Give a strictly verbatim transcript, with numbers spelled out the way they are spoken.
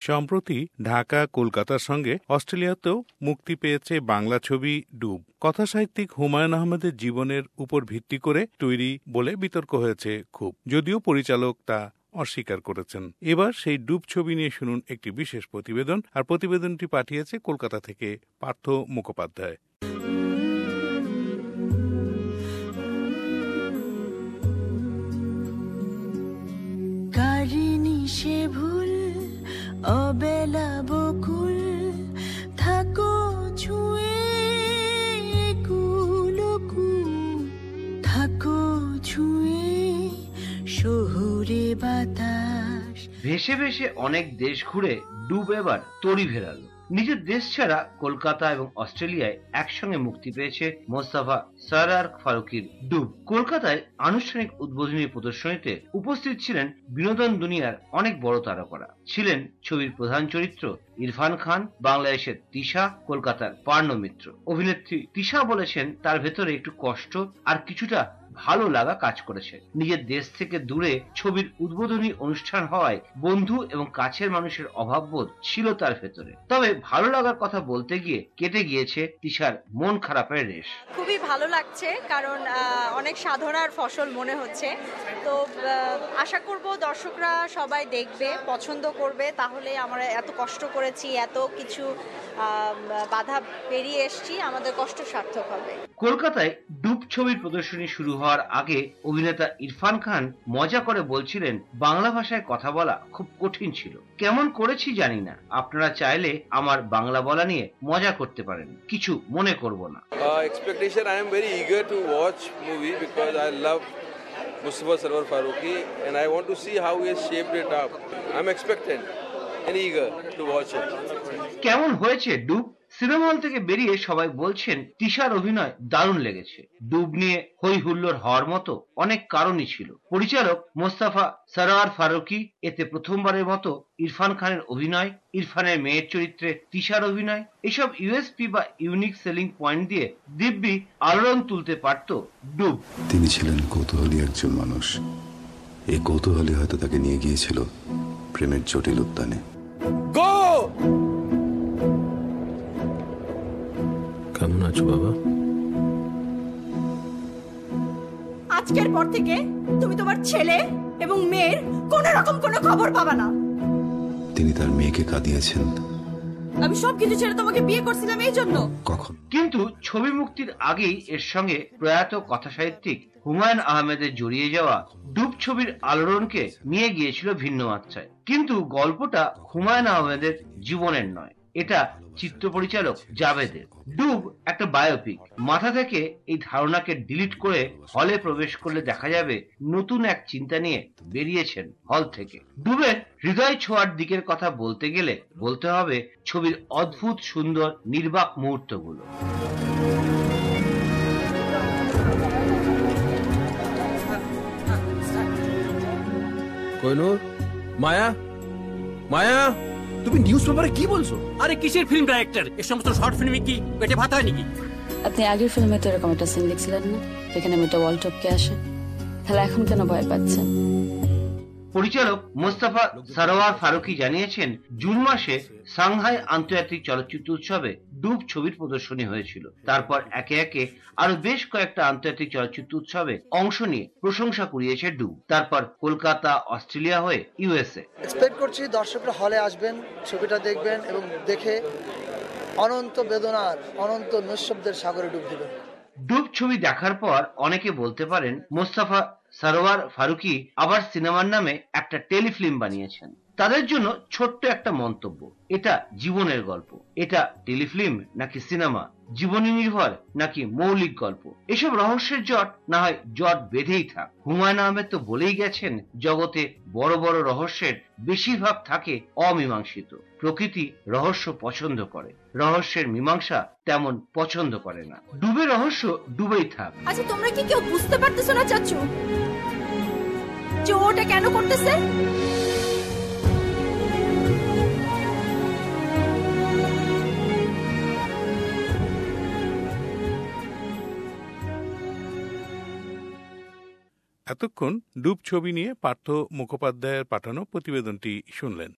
সম্প্রতি ঢাকা, কলকাতার সঙ্গে অস্ট্রেলিয়াতেও মুক্তি পেয়েছে বাংলা ছবি ডুব। কথাসাহিত্যিক হুমায়ুন আহমেদের জীবনের উপর ভিত্তি করে তৈরি বলে বিতর্ক হয়েছে খুব, যদিও পরিচালক তা অস্বীকার করেছেন। এবার সেই ডুব ছবি নিয়ে শুনুন একটি বিশেষ প্রতিবেদন। আর প্রতিবেদনটি পাঠিয়েছে কলকাতা থেকে পার্থ মুখোপাধ্যায়। অবেলা বকুল থাকো ছুঁয়ে কুলকুল, থাকো ছুঁয়ে শহুরে বাতাস। ভেসে ভেসে অনেক দেশ ঘুরে ডুব এবার তরি ভেরালো। নিজের দেশ ছাড়া কলকাতা এবং অস্ট্রেলিয়ায় একসঙ্গে মুক্তি পেয়েছে মোস্তফা সরওয়ার ফারুকীর ডুব। কলকাতায় আনুষ্ঠানিক উদ্বোধনী প্রদর্শনীতে উপস্থিত ছিলেন বিনোদন দুনিয়ার অনেক বড় তারকারা। ছিলেন ছবির প্রধান চরিত্র ইরফান খান, বাংলাদেশের তিশা, কলকাতার পার্ণ মিত্র। অভিনেত্রী তিশা বলেছেন তার ভেতরে একটু কষ্ট আর কিছুটা ভালো লাগা কাজ করেছে। নিজের দেশ থেকে দূরে ছবির উদ্বোধনী অনুষ্ঠান হওয়ায় বন্ধু এবং কাছের মানুষের অভাববোধ ছিল তার ভেতরে। তবে ভালো লাগার কথা বলতে গিয়ে কেটে গিয়েছে তিশার মন খারাপের রেশ। খুবই ভালো লাগছে, কারণ অনেক সাধনার ফসল মনে হচ্ছে। তো আশা করব দর্শকরা সবাই দেখবে, পছন্দ করবে, তাহলে আমরা এত কষ্ট করেছি, এত কিছু বাধা পেরিয়ে এসেছি, আমাদের কষ্ট সার্থক হবে। কলকাতায় ডুব ছবির প্রদর্শনী শুরু হওয়ার আগে অভিনেতা ইরফান খান মজা করে বলছিলেন, বাংলা ভাষায় কথা বলা খুব কঠিন ছিল, কেমন করেছি জানি না, আপনারা চাইলে আমার বাংলা বলা নিয়ে মজা করতে পারেন, কিছু মনে করব না। Expectation I am very eager to watch movie because I love Mustafa Sarwar Farooqi and I want to see how he has shaped it up. I'm expectant and eager to watch it. কেমন হয়েছে ডুব? Cinema hall থেকে বেরিয়ে সবাই বলছেন তিশার অভিনয় দারুণ লেগেছে। ডুব নিয়ে হই হুল্লোড় হওয়ার মতো অনেক কারণই ছিল। পরিচালক মোস্তফা সরওয়ার ফারুকী এতে প্রথমবারের মতো ইরফান খানের অভিনয়, ইরফানের মেয়ের চরিত্রে তিশার অভিনয়, এসব ইউএসপি বা ইউনিক সেলিং পয়েন্ট দিয়ে দিব্যি আলোড়ন তুলতে পারত ডুব। তিনি ছিলেন কৌতূহলী একজন মানুষ। এই কৌতূহলী হয়তো তাকে নিয়ে গিয়েছিল প্রেমের জটিল উদ্যানে। গো! কেমন আছো বাবা? আজকের পর থেকে তুমি তোমার ছেলে এবং মেয়ের কোন রকম কোনো খবর পাবা না। তিনি তার মেয়েকে কাঁদিয়েছেন। আমি সবকিছু ছেড়ে তোমাকে বিয়ে করছিলাম এই জন্য। কখন? কিন্তু ছবি মুক্তির আগেই এর সঙ্গে প্রয়াত কথাসাহিত্যিক হুমায়ুন আহমেদের জড়িয়ে যাওয়া ডুব ছবির আলোড়নকে নিয়ে গিয়েছিল ভিন্ন মাত্রায়। কিন্তু গল্পটা হুমায়ুন আহমেদের জীবনের নয়, এটা চিত্র পরিচালক জাভেদের। ডুব একটা বায়োপিক। মাথা থেকে এই ধারণাকে ডিলিট করে হলে প্রবেশ করলে দেখা যাবে নতুন এক চিন্তা নিয়ে বেরিয়েছেন হল থেকে। ডুবের হৃদয় ছোঁয়ার দিকের কথা বলতে গেলে বলতে হবে ছবির অদ্ভুত সুন্দর নির্বাক মুহূর্তগুলো। কোহিনূর, মায়া, মায়া, তুমি নিউজ পেপারে কি বলছো? আরে কিসের ফিল্ম ডাইরেক্টর? এই সমস্ত শর্ট ফিল্মে কি পেটে ভাত হয় নাকি? আপনি আগের ফিল্মে তো এরকম একটা সিন লিখছিলেন না, যেখানে মেয়েটা ওয়াল টপকে আসে, তাহলে এখন কেন ভয় পাচ্ছেন? পরিচালক মোস্তফা সরওয়ার ফারুকী জানিয়েছেন, জুন মাসে সাংহাই আন্তর্জাতিক চলচ্চিত্র উৎসবে ডুব ছবির প্রদর্শনী হয়েছিল। তারপর একে একে আরো বেশ কয়েকটা আন্তর্জাতিক চলচ্চিত্র উৎসবে অংশ নিয়ে প্রশংসা কুড়িয়েছে ডুব। তারপর কলকাতা, অস্ট্রেলিয়া হয়ে ইউএসএ। এক্সপেক্ট করছি দর্শকরা হলে আসবেন, ছবিটা দেখবেন এবং দেখে অনন্ত বেদনার, অনন্ত নিঃশব্দের সাগরে ডুব দিবেন। ডুব ছবি দেখার পর অনেকে বলতে পারেন মোস্তফা সরওয়ার ফারুকী আবার সিনেমার নামে একটা টেলিফিল্ম বানিয়েছেন। তাদের জন্য ছোট্ট একটা মন্তব্য, এটা জীবনের গল্প। এটা টেলিফিল্ম নাকি সিনেমা, জীবনী নির্ভর নাকি মৌলিক গল্প, এসব রহস্যের জট না হয় জট বেঁধেই থাক। হুমায়ুন আহমেদ তো বলেই গেছেন, জগতে বড় বড় রহস্যের বেশিরভাগ থাকে অমীমাংসিত। প্রকৃতি রহস্য পছন্দ করে, রহস্যের মীমাংসা তেমন পছন্দ করে না। ডুবে রহস্য ডুবেই থাক। আচ্ছা, তোমরা কি কেউ বুঝতে পারতেছো না চাচু যে ওটা কেন করতেছে? এতক্ষণ ডুব ছবি নিয়ে পার্থ মুখোপাধ্যায়ের পাঠানো প্রতিবেদনটি শুনলেন।